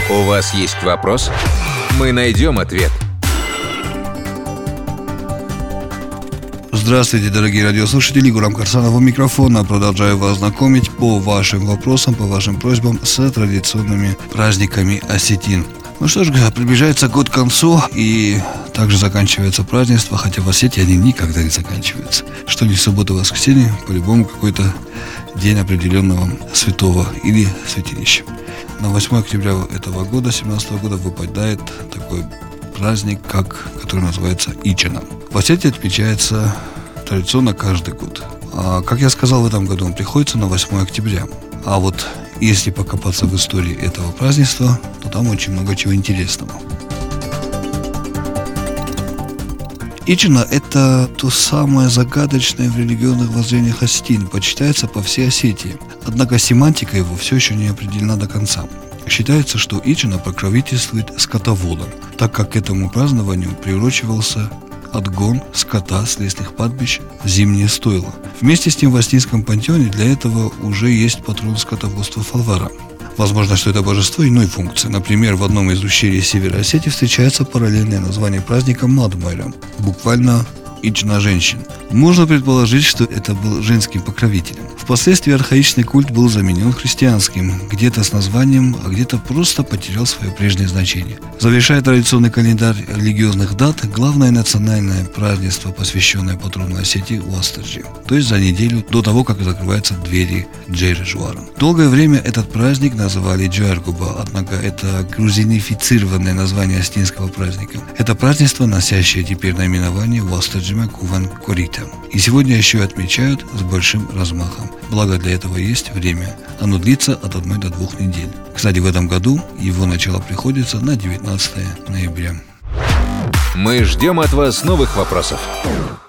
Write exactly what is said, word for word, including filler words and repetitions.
У вас есть вопрос? Мы найдем ответ. Здравствуйте, дорогие радиослушатели. Гурам Карсанов у микрофона. Продолжаю вас знакомить по вашим вопросам, по вашим просьбам с традиционными праздниками осетин. Ну что ж, приближается год к концу, и также заканчивается празднество, хотя в Осетии они никогда не заканчиваются. Что не суббота, воскресенье, по-любому какой-то день определенного святого или святилища. На восьмое октября этого года, семнадцатого года, выпадает такой праздник, как, который называется Ичина. В Осетии отмечается традиционно каждый год. А, как я сказал, в этом году он приходится на восьмое октября. А вот если покопаться в истории этого празднества, то там очень много чего интересного. Ичина – это то самое загадочное в религиозных воззрениях осетин, почитается по всей Осетии. Однако семантика его все еще не определена до конца. Считается, что Ичина покровительствует скотоводам, так как к этому празднованию приурочивался отгон скота с лесных пастбищ в зимнее стойло. Вместе с тем в Осетинском пантеоне для этого уже есть патрон скотоводства Фалвара. Возможно, что это божество иной функции. Например, в одном из ущелий Севера Осетии встречается параллельное название праздника Мадмайрам, буквально Ичина женщин. Можно предположить, что это был женским покровителем. Впоследствии архаичный культ был заменен христианским, где-то с названием, а где-то просто потерял свое прежнее значение. Завершая традиционный календарь религиозных дат, главное национальное празднество, посвященное патрону Осетии Уастаджи, то есть за неделю до того, как закрываются двери Джейрежуара. Долгое время этот праздник называли Джуэргуба, однако это грузинифицированное название осетинского праздника. Это празднество, носящее теперь наименование Уастаджима Куван Корита. И сегодня еще отмечают с большим размахом. Благо для этого есть время. Оно длится от одной до двух недель. Кстати, в этом году его начало приходится на девятнадцатое ноября. Мы ждем от вас новых вопросов.